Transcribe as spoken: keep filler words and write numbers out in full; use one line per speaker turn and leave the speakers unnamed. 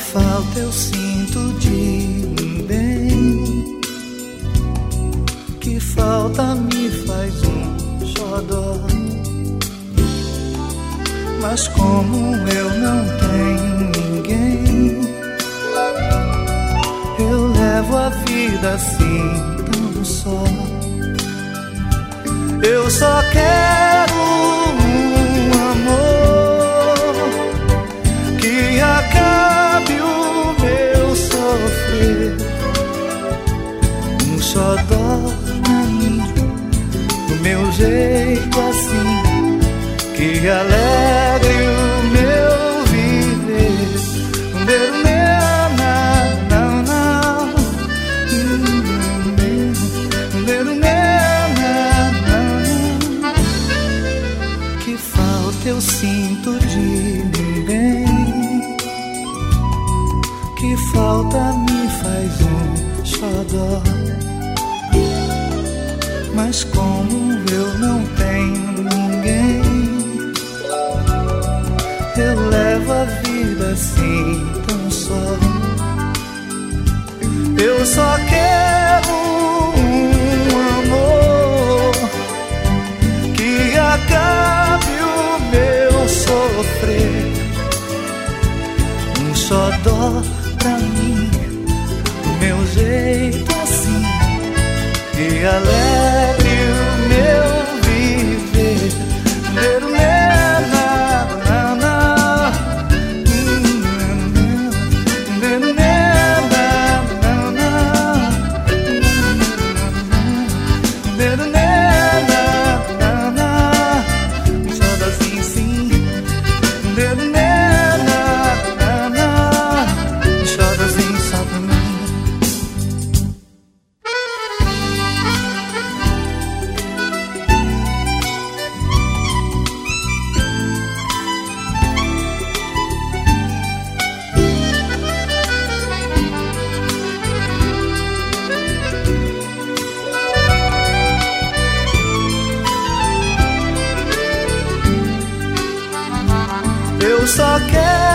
falta eu sinto de bem, que falta me faz um xodó. Mas como eu não tenho ninguém, eu levo a vida assim tão só. Eu só quero um amor que acabe o meu sofrer, um xodó pra mim, do meu jeito assim, que alegre o meu viver. Um beijo meu, não, não, não. Um beijo meu, não, não. Que falta eu sinto de ninguém, que falta me faz um xodó. Mas como eu não tenho ninguém, eu levo a vida assim tão só. Eu só quero um amor que acabe o meu sofrer, um xodó pra mim, do meu jeito assim, que alegre o meu viver. Meu, meu, eu só quero